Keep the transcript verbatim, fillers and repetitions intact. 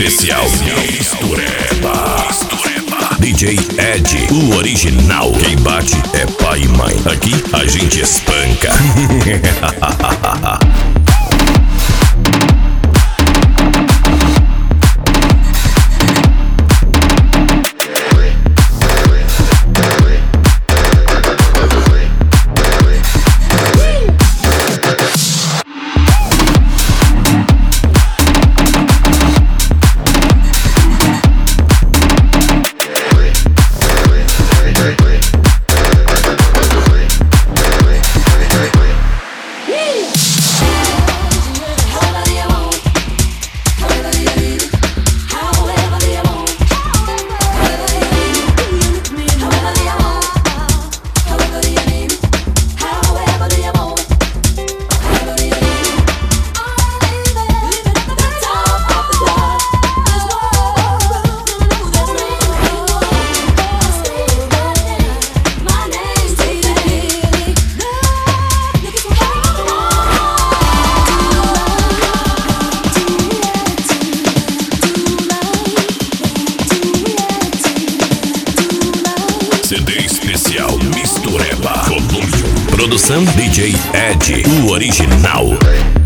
especial Mistureba. D J Ed, o original. Quem bate é pai e mãe. Aqui a gente espanca. C D especial Mistureba. Produção D J Ed, o original.